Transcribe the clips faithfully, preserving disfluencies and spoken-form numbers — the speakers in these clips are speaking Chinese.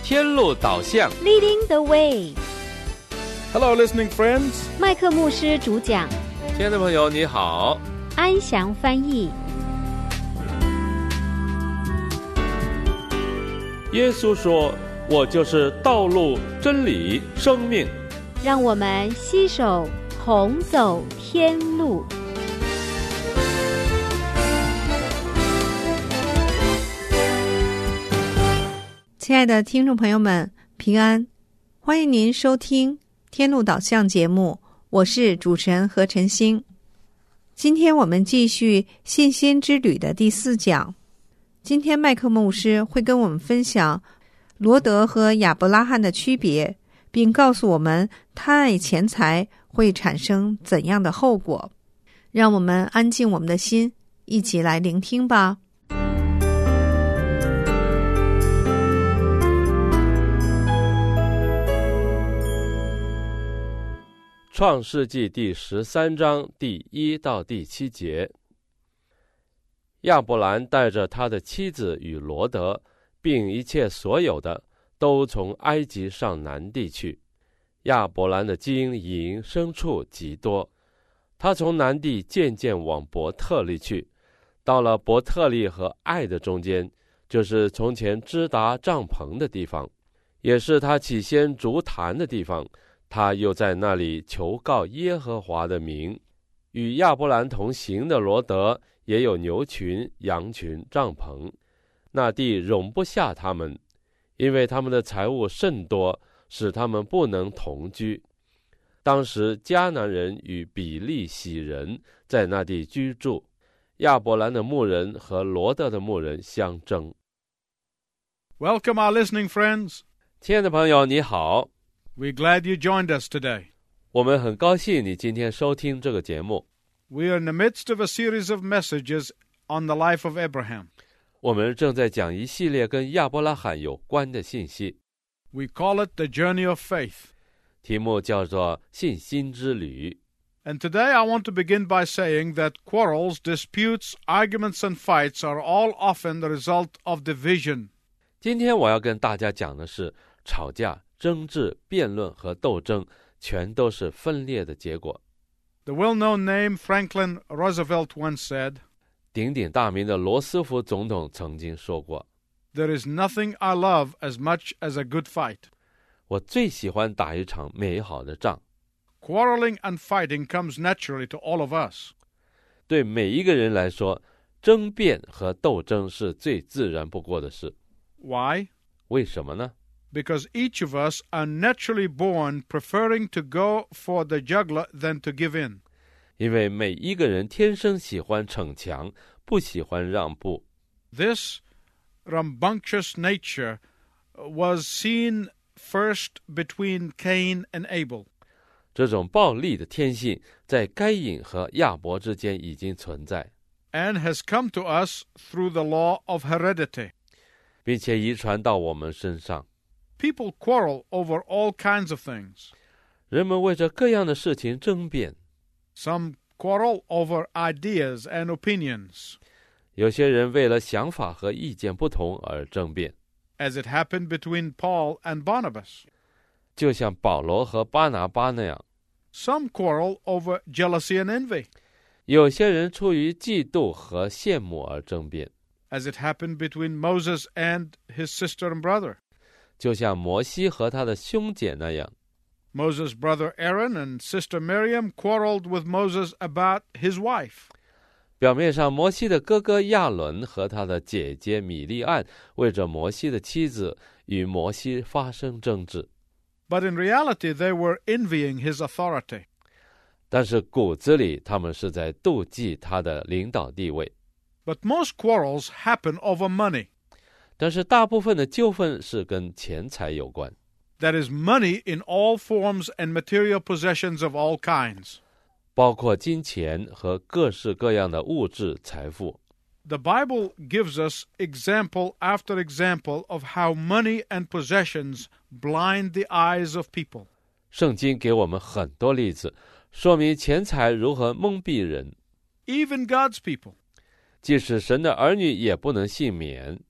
天路导向 Leading the way. Hello, listening friends. 麦克牧师主讲， 亲爱的朋友你好， 安祥翻译。 耶稣说，我就是道路、真理、生命。 让我们携手同走天路。 亲爱的听众朋友们，平安！欢迎您收听天路导向节目，我是主持人何晨星。今天我们继续信心之旅的第四讲。今天麦克牧师会跟我们分享罗德和亚伯拉罕的区别，并告诉我们贪爱钱财会产生怎样的后果。让我们安静我们的心，一起来聆听吧。 创世纪第十三章第一到第七节，亚伯兰带着他的妻子与罗德，并一切所有的，都从埃及上南地去。亚伯兰的金银牲畜极多，他从南地渐渐往伯特利去，到了伯特利和爱的中间，就是从前支达帐篷的地方，也是他起先筑坛的地方。他又在那里求告耶和华的名。与亚伯兰同行的罗德也有牛群、羊群、帐篷，那地容不下他们，因为他们的财物甚多，使他们不能同居。当时迦南人与比利洗人在那地居住，亚伯兰的牧人和罗德的牧人相争。 Welcome our listening friends. 亲爱的朋友你好， We're glad you joined us today. 我们很高兴你今天收听这个节目。 We are in the midst of a series of messages on the life of Abraham. 我们正在讲一系列跟亚伯拉罕有关的信息， We call it the journey of faith. 题目叫做信心之旅。 And today I want to begin by saying that quarrels, disputes, arguments, and fights are all often the result of division. 今天我要跟大家讲的是，吵架、争执、辩论和斗争全都是分裂的结果。 The well-known name Franklin Roosevelt once said, 鼎鼎大名的罗斯福总统曾经说过， There is nothing I love as much as a good fight. 我最喜欢打一场美好的仗。 Quarreling and fighting comes naturally to all of us. 对每一个人来说，争辩和斗争是最自然不过的事。 Why? 为什么呢？ Because each of us are naturally born preferring to go for the jugular than to give in. 因为每一个人天生喜欢逞强，不喜欢让步。 This rambunctious nature was seen first between Cain and Abel. 这种暴力的天性在该隐和亚伯之间已经存在， and has come to us through the law of heredity. 并且遗传到我们身上。 People quarrel over all kinds of things. 人们为着各样的事情争辩， Some quarrel over ideas and opinions, 有些人为了想法和意见不同而争辩， as it happened between Paul and Barnabas. 就像保罗和巴拿巴那样。 Some quarrel over jealousy and envy, 有些人出于嫉妒和羡慕而争辩， as it happened between Moses and his sister and brother. 就像摩西和他的兄姐那样。 Moses' brother Aaron and sister Miriam quarreled with Moses about his wife. 表面上，摩西的哥哥亚伦和他的姐姐米利暗为着摩西的妻子与摩西发生争执， But in reality, they were envying his authority. 但是骨子里他们是在妒忌他的领导地位。 But most quarrels happen over money. 但是大部分的纠纷是跟钱财有关， That is money in all forms and material possessions of all kinds. 包括金钱和各式各样的物质财富。 The Bible gives us example after example of how money and possessions blind the eyes of people. 圣经给我们很多例子，说明钱财如何蒙蔽人。 Even God's people. 即使神的儿女也不能幸免。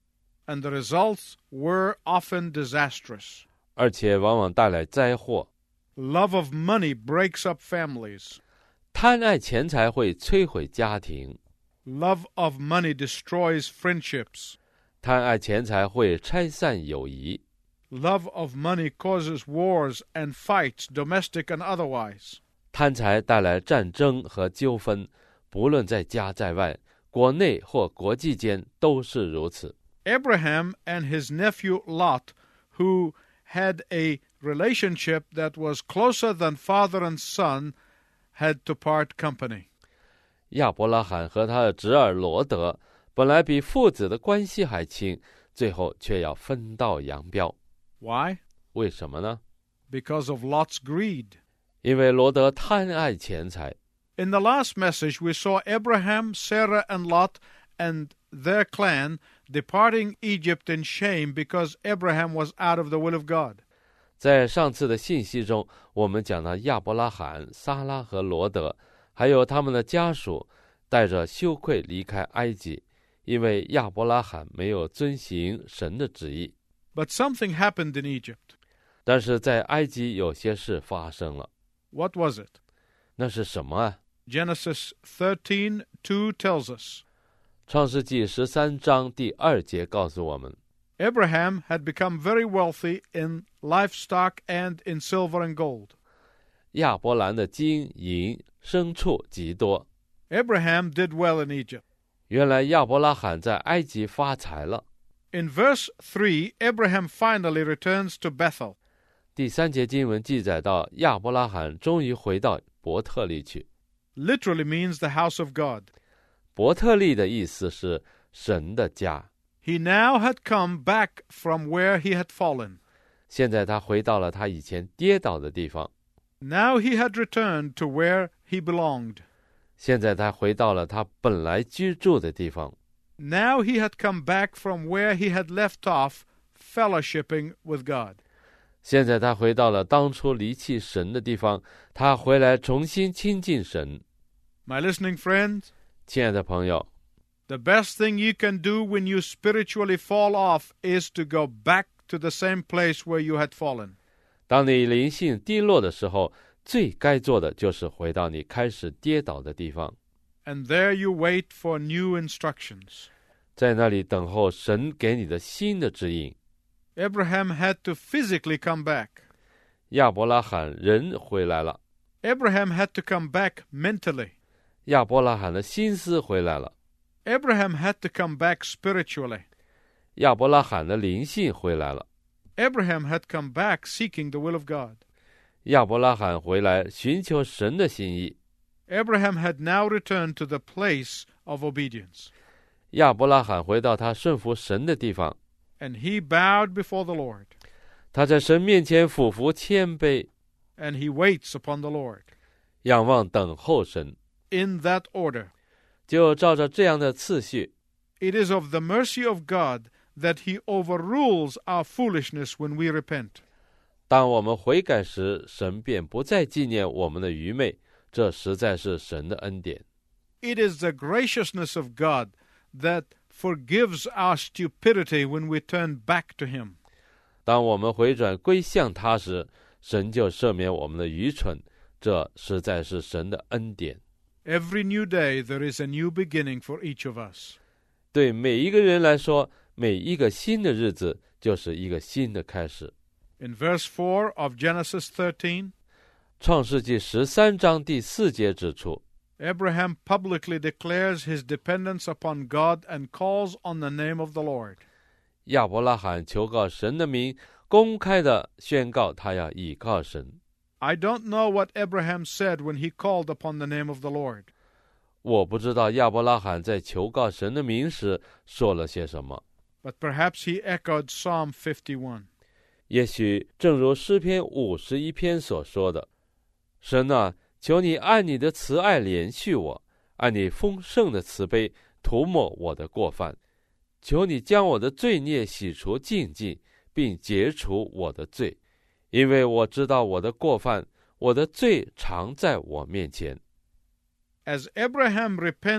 and the results were often disastrous. 而且往往带来灾祸。 Love of money breaks up families. 贪爱钱财会摧毁家庭， Love of money destroys friendships. 贪爱钱财会拆散友谊， Love of money causes wars and fights, domestic and otherwise. 贪财带来战争和纠纷，不论在家在外，国内或国际间都是如此。 Abraham and his nephew Lot, who had a relationship that was closer than father and son, had to part company. 亚伯拉罕和他的侄儿罗德本来比父子的关系还亲，最后却要分道扬镳。 Why? 为什么呢？ Because of Lot's greed. 因为罗德贪爱钱财。 In the last message, we saw Abraham, Sarah, and Lot and their clan departing Egypt in shame because Abraham was out of the will of God. 在上次的信息中，我们讲到亚伯拉罕、撒拉和罗德，还有他们的家属，带着羞愧离开埃及，因为亚伯拉罕没有遵行神的旨意。 But something happened in Egypt. 但是在埃及有些事发生了， What was it? 那是什么啊？ Genesis thirteen two tells us. 创世纪十三章第二节告诉我们， Abraham had become very wealthy in livestock and in silver and gold. 亚伯兰的金银牲畜极多。 Abraham did well in Egypt. 原来亚伯拉罕在埃及发财了。 In verse three, Abraham finally returns to Bethel. 第三节经文记载到，亚伯拉罕终于回到伯特利去。 Literally means the house of God. 伯特利的意思是神的家。 He now had come back from where he had fallen. 现在他回到了他以前跌倒的地方。 Now he had returned to where he belonged. 现在他回到了他本来居住的地方。 Now he had come back from where he had left off fellowshipping with God. 现在他回到了当初离弃神的地方，他回来重新亲近神。 My listening friends, 亲爱的朋友， the best thing you can do when you spiritually fall off is to go back to the same place where you had fallen. 当你灵性低落的时候，最该做的就是回到你开始跌倒的地方， And there you wait for new instructions. 在那里等候神给你的新的指引。 Abraham had to physically come back. 亚伯拉罕人回来了， Abraham had to come back mentally. 亚伯拉罕的心思回来了， Abraham had to come back spiritually. 亚伯拉罕的灵性回来了， Abraham had come back seeking the will of God. 亚伯拉罕回来寻求神的心意。 Abraham had now returned to the place of obedience. 亚伯拉罕回到他顺服神的地方， And he bowed before the Lord. 他在神面前俯伏谦卑， And he waits upon the Lord. 仰望等候神， In that order. 就照着这样的次序。 It is of the mercy of God that he overrules our foolishness when we repent. 当我们悔改时，神便不再纪念我们的愚昧，这实在是神的恩典。 It is the graciousness of God that forgives our stupidity when we turn back to him. 当我们回转归向他时，神就赦免我们的愚蠢，这实在是神的恩典。 Every new day there is a new beginning for each of us. 对每一个人来说，每一个新的日子就是一个新的开始。 In verse four of Genesis thirteen, 创世纪十三章第四节指出， Abraham publicly declares his dependence upon God and calls on the name of the Lord. 亚伯拉罕求告神的名，公开的宣告他要倚靠神。 I don't know what Abraham said when he called upon the name of the Lord. 我不知道亚伯拉罕在求告神的名时说了些什么， But perhaps he echoed Psalm fifty-one. 也许正如诗篇五十一篇所说的，神啊，求你按你的慈爱怜恤我，按你丰盛的慈悲涂抹我的过犯，求你将我的罪孽洗除净尽，并解除我的罪，因为我知道我的过犯，我的罪常在我面前。 As Abraham repents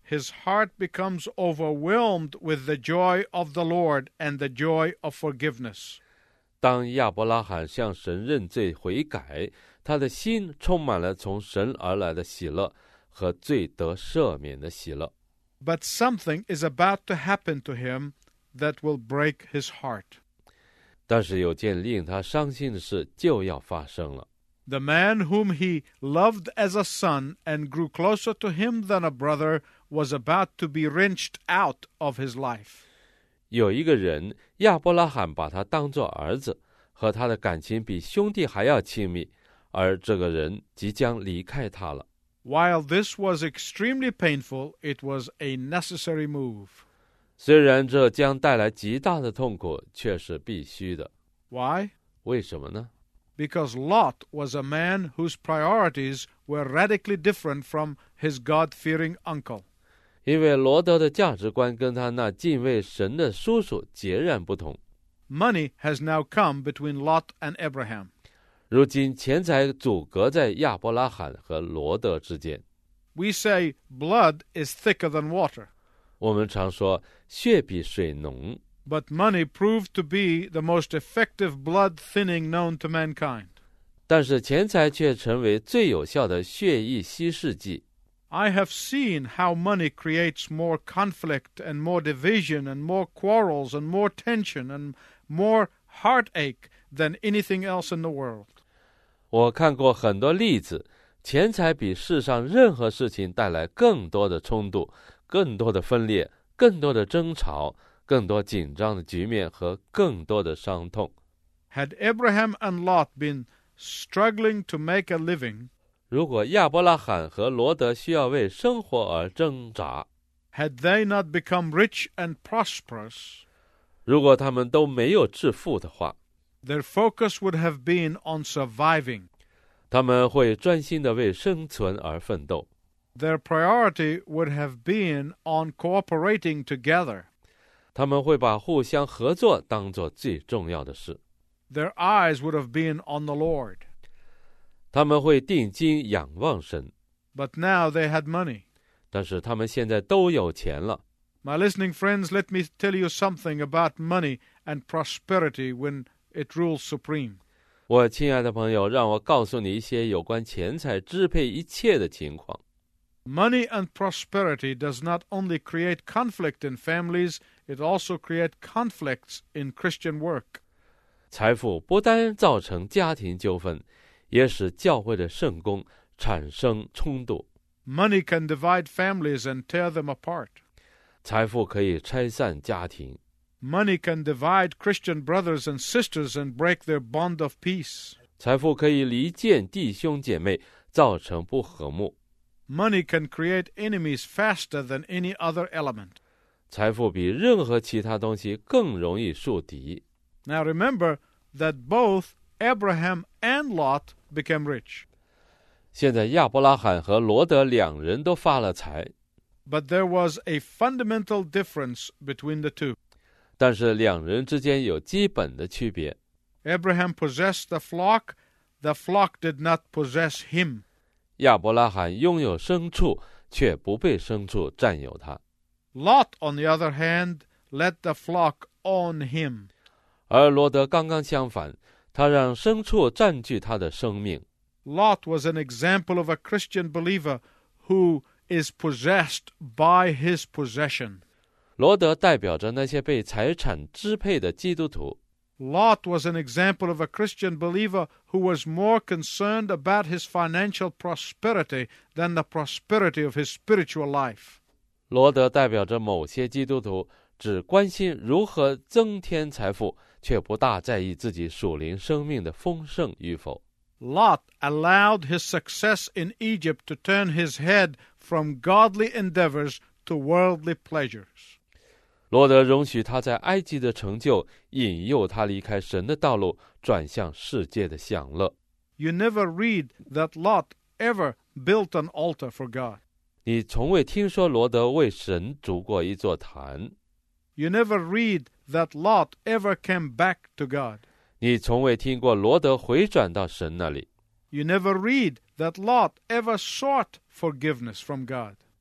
his heart becomes overwhelmed with the joy of the Lord and the joy of forgiveness. 当亚伯拉罕向神认罪悔改，他的心充满了从神而来的喜乐和罪得赦免的喜乐。 But something is about to happen to him that will break his heart. 但是有件令他伤心的事就要发生了。 The man whom he loved as a son and grew closer to him than a brother was about to be wrenched out of his life. 有一个人，亚伯拉罕把他当作儿子，和他的感情比兄弟还要亲密，而这个人即将离开他了。 While this was extremely painful, it was a necessary move. 虽然这将带来极大的痛苦，却是必须的。 Why? 为什么呢？ Because Lot was a man whose priorities were radically different from his God-fearing uncle. 因为罗德的价值观跟他那敬畏神的叔叔截然不同。 Money has now come between Lot and Abraham. 如今钱财阻隔在亚伯拉罕和罗德之间。 We say blood is thicker than water. 我们常说血比水浓， But money proved to be the most effective blood thinning known to mankind. 但是钱财却成为最有效的血液稀释剂。 I have seen how money creates more conflict and more division and more quarrels and more tension and more heartache than anything else in the world. 我看过很多例子，钱财比世上任何事情带来更多的冲突，更多的分裂，更多的争吵，更多紧张的局面和更多的伤痛。 Had Abraham and Lot been struggling to make a living, 如果亚伯拉罕和罗德需要为生活而挣扎， had they not become rich and prosperous, 如果他们都没有致富的话， their focus would have been on surviving. 他们会专心地为生存而奋斗。 Their priority would have been on cooperating together. 他们会把互相合作当作最重要的事。 Their eyes would have been on the Lord. 他们会定睛仰望神。 But now they had money. 但是他们现在都有钱了。 My listening friends, let me tell you something about money and prosperity when it rules supreme. 我亲爱的朋友，让我告诉你一些有关钱财支配一切的情况。 Money and prosperity does not only create conflict in families, it also creates conflicts in Christian work. 财富不单造成家庭纠纷，也使教会的圣工产生冲突。 Money can divide families and tear them apart. 财富可以拆散家庭。 Money can divide Christian brothers and sisters and break their bond of peace. 财富可以离间弟兄姐妹，造成不和睦。 Money can create enemies faster than any other element. 财富比任何其他东西更容易树敌。 Now remember that both Abraham and Lot became rich. 现在亚伯拉罕和罗德两人都发了财， But there was a fundamental difference between the two. 但是两人之间有基本的区别。 Abraham possessed the flock. The flock did not possess him. 亚伯拉罕拥有牲畜，却不被牲畜占有他。 Lot, on the other hand, let the flock own him. 而罗德刚刚相反，他让牲畜占据他的生命。 Lot was an example of a Christian believer who is possessed by his possession. 罗德代表着那些被财产支配的基督徒。 Lot was an example of a Christian believer who was more concerned about his financial prosperity than the prosperity of his spiritual life. 罗德代表着某些基督徒只关心如何增添财富，却不大在意自己属灵生命的丰盛与否。 Lot allowed his success in Egypt to turn his head from godly endeavors to worldly pleasures. 罗德容许他在埃及的成就引诱他离开神的道路，转向世界的享乐。 You never read that Lot ever built an altar for God. 你从未听说罗德为神筑过一座坛。 You never read that Lot ever came back to God. 你从未听过罗德回转到神那里。 You never read that Lot ever sought forgiveness from God.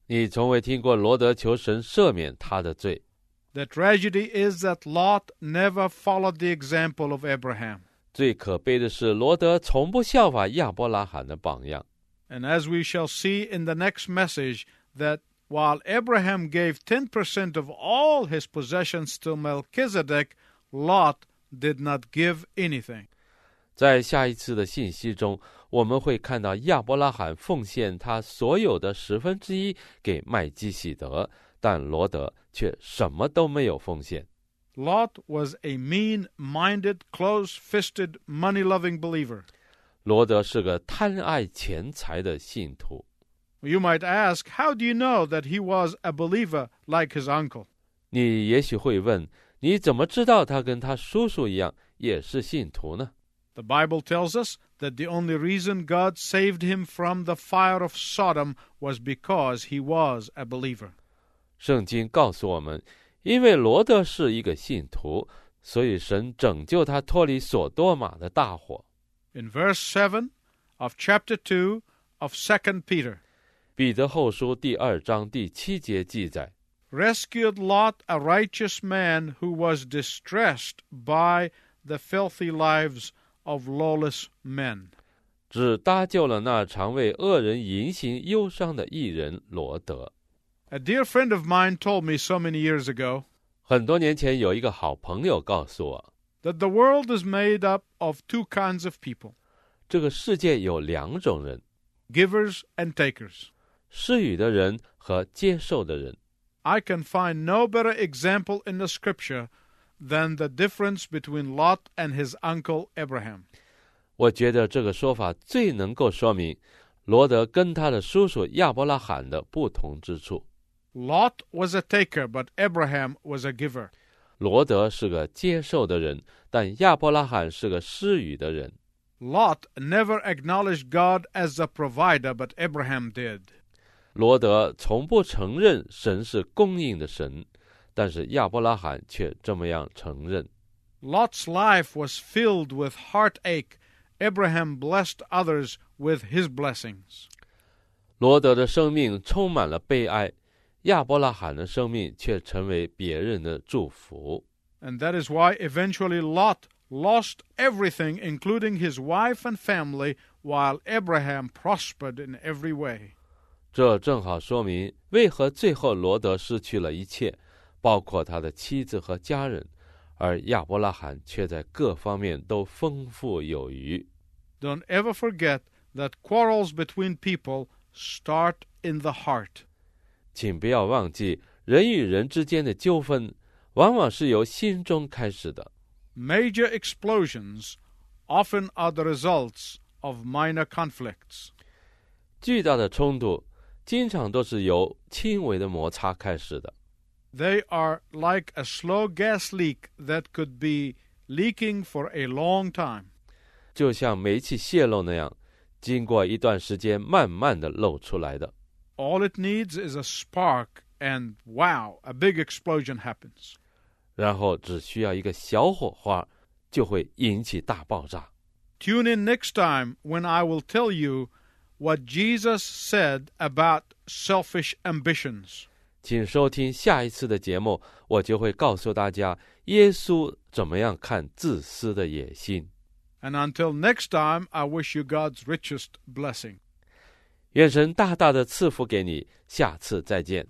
你从未听过罗德求神赦免他的罪。 The tragedy is that Lot never followed the example of Abraham. 最可悲的是，罗德从不效法亚伯拉罕的榜样。 And as we shall see in the next message, that while Abraham gave ten percent of all his possessions to Melchizedek, Lot did not give anything. 在下一次的信息中，我们会看到亚伯拉罕奉献他所有的十分之一给麦基洗德，但罗德却什么都没有奉献。 Lot was a mean-minded, close-fisted, money-loving believer. 罗德是个贪爱钱财的信徒。 You might ask, how do you know that he was a believer like his uncle? 你也许会问，你怎么知道他跟他叔叔一样也是信徒呢？ The Bible tells us that the only reason God saved him from the fire of Sodom was because he was a believer. 圣经告诉我们，因为罗德是一个信徒，所以神拯救他脱离所多玛的大火。 In verse seven of chapter two of Second Peter, 彼得后书第二章第七节记载， rescued Lot, a righteous man who was distressed by the filthy lives of lawless men. 只搭救了那常为恶人淫行忧伤的义人罗德。 A dear friend of mine told me so many years ago 很多年前有一个好朋友告诉我， that the world is made up of two kinds of people, 这个世界有两种人， givers and takers. 施予的人和接受的人。 I can find no better example in the scripture than the difference between Lot and his uncle Abraham. 我觉得这个说法最能够说明罗德跟他的叔叔亚伯拉罕的不同之处。 Lot was a taker, but Abraham was a giver. 罗德是个接受的人，但亚伯拉罕是个施予的人。 Lot never acknowledged God as the provider, but Abraham did. 罗德从不承认神是供应的神，但是亚伯拉罕却这么样承认。 Lot's life was filled with heartache. Abraham blessed others with his blessings. 罗德的生命充满了悲哀，亚伯拉罕的生命却成为别人的祝福。 And that is why eventually Lot lost everything, including his wife and family, while Abraham prospered in every way. 这正好说明为何最后罗德失去了一切，包括他的妻子和家人，而亚伯拉罕却在各方面都丰富有余。 Don't ever forget that quarrels between people start in the heart. 请不要忘记，人与人之间的纠纷往往是由心中开始的。 Major explosions often are the results of minor conflicts. 巨大的冲突经常都是由轻微的摩擦开始的。 They are like a slow gas leak that could be leaking for a long time. 就像煤气泄漏那样，经过一段时间慢慢的漏出来的。 All it needs is a spark, and wow, a big explosion happens. 然后只需要一个小火花，就会引起大爆炸。 Tune in next time when I will tell you what Jesus said about selfish ambitions. 请收听下一次的节目，我就会告诉大家耶稣怎么样看自私的野心。 And until next time, I wish you God's richest blessing. 愿神大大的赐福给你，下次再见。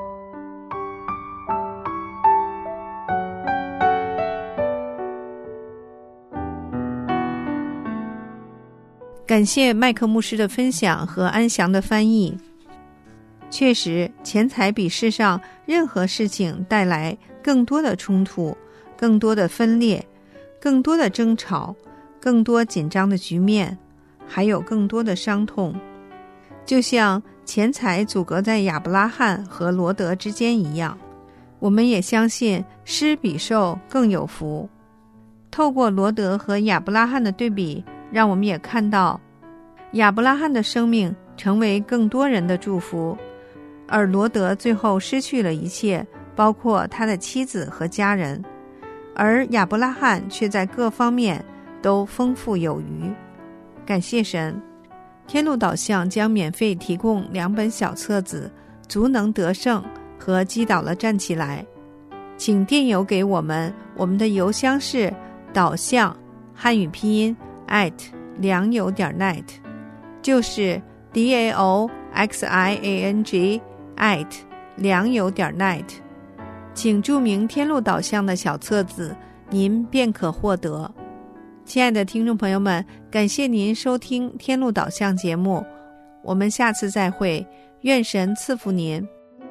感谢麦克牧师的分享和安详的翻译。确实，钱财比世上任何事情带来更多的冲突，更多的分裂，更多的争吵，更多紧张的局面，还有更多的伤痛。就像钱财阻隔在亚伯拉罕和罗德之间一样，我们也相信施比受更有福。透过罗德和亚伯拉罕的对比，让我们也看到亚伯拉罕的生命成为更多人的祝福，而罗德最后失去了一切，包括他的妻子和家人，而亚伯拉罕却在各方面都丰富有余。感谢神，天路导向将免费提供两本小册子， 足能得胜和击倒了站起来。请电邮给我们，我们的邮箱是导向汉语拼音 at 良友点 net， 就是 d a o x i a n g at 良友点 net。 请注明天路导向的小册子，您便可获得。亲爱的听众朋友们，感谢您收听天路导向节目，我们下次再会，愿神赐福您。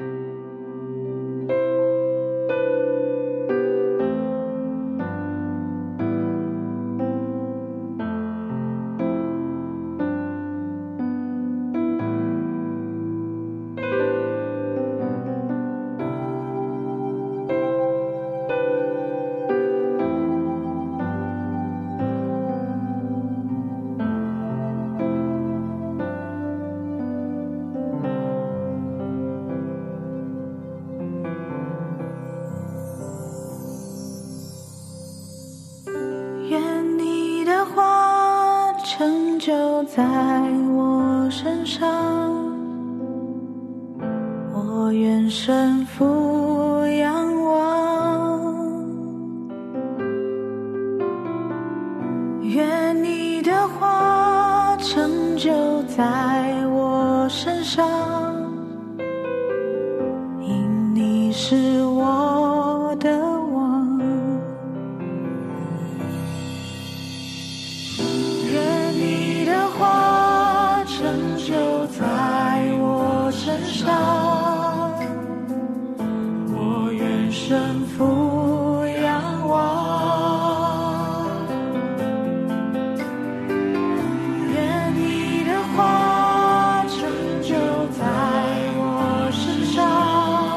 愿你的话成就在我身上，我愿身俯仰望。愿你的话成就在我身上，因你是我的王。愿你的话成就在我身上，我愿身俯仰望。愿你的话成就在我身上，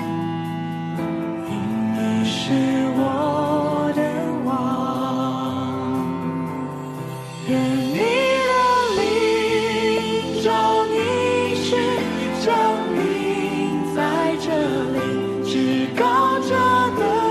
因你是我的王。愿你的灵照你去，降临在这里，至高者的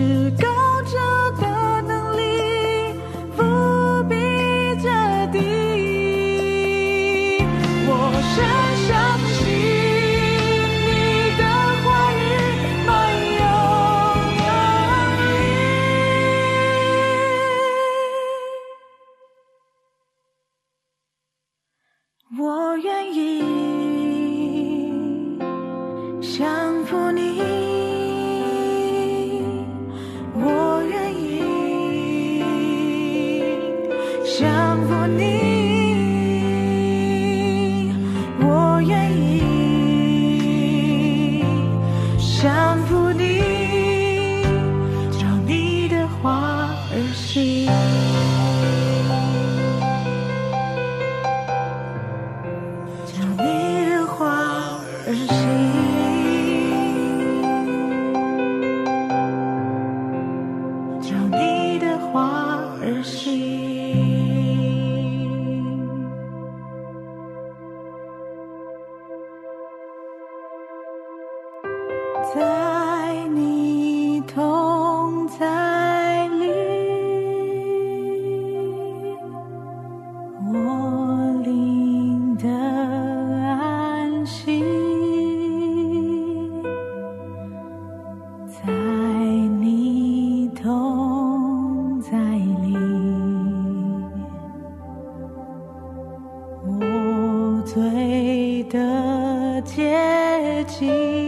至高者的能力覆庇着地。我深相信你的话语满有能力。我愿意降服你，我愿意降服你，我愿意降服你，照你的话而行，照你的话而行，照你的话而行。在你同在里，我灵的安息，在你同在里，我罪的洁净，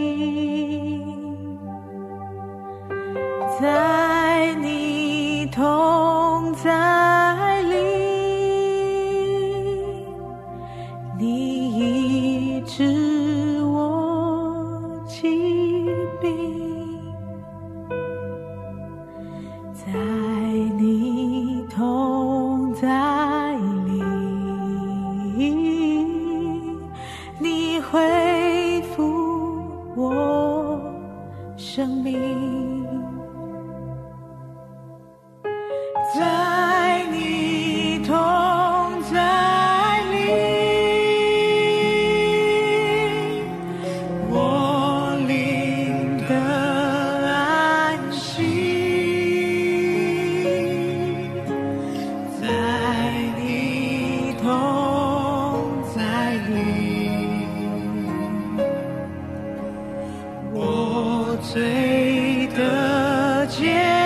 在你同在里，你医治我疾病，在你同在里，你恢复我生命。在你同在里，我灵的安息，在你同在里，我罪的洁